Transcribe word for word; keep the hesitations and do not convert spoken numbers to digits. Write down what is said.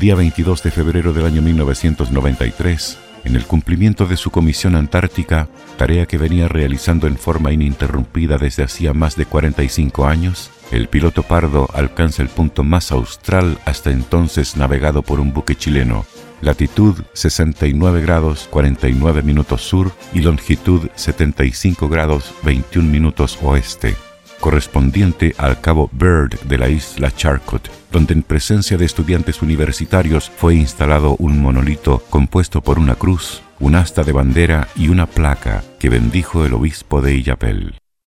día veintidós de febrero del año mil novecientos noventa y tres, en el cumplimiento de su comisión antártica, tarea que venía realizando en forma ininterrumpida desde hacía más de cuarenta y cinco años, el piloto Pardo alcanza el punto más austral hasta entonces navegado por un buque chileno, latitud sesenta y nueve grados cuarenta y nueve minutos sur y longitud setenta y cinco grados veintiún minutos oeste, correspondiente al cabo Bird de la isla Charcot, donde en presencia de estudiantes universitarios fue instalado un monolito compuesto por una cruz, un asta de bandera y una placa que bendijo el obispo de Illapel.